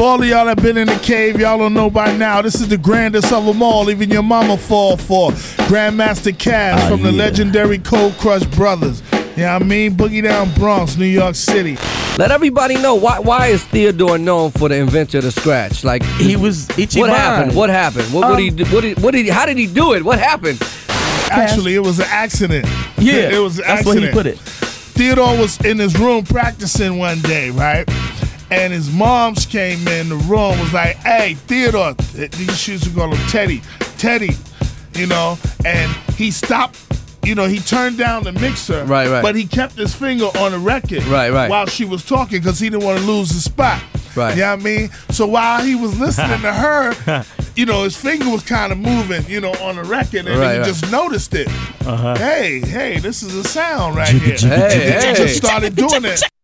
For all of y'all that been in the cave, y'all don't know by now. This is the grandest of them all. Even your mama fall for. Grandmaster Caz from the legendary Cold Crush Brothers. You know what I mean? Boogie Down Bronx, New York City. Let everybody know why is Theodore known for the inventor of the scratch? Like he was Ichiban. What happened? What happened? What did he do? How did he do it? What happened? Actually, it was an accident. Yeah, it was an that's accident. where he put it. Theodore was in his room practicing one day, right? And his moms came in the room, was like, "Hey, Theodore," these used to call him Teddy, you know, and he stopped. You know, he turned down the mixer, right. But he kept his finger on the record, right, while she was talking because he didn't want to lose the spot. Right. You know what I mean? So while he was listening to her, you know, his finger was kind of moving, you know, on the record, and he just noticed it. Hey, this is a sound right here. Hey. He just started doing it.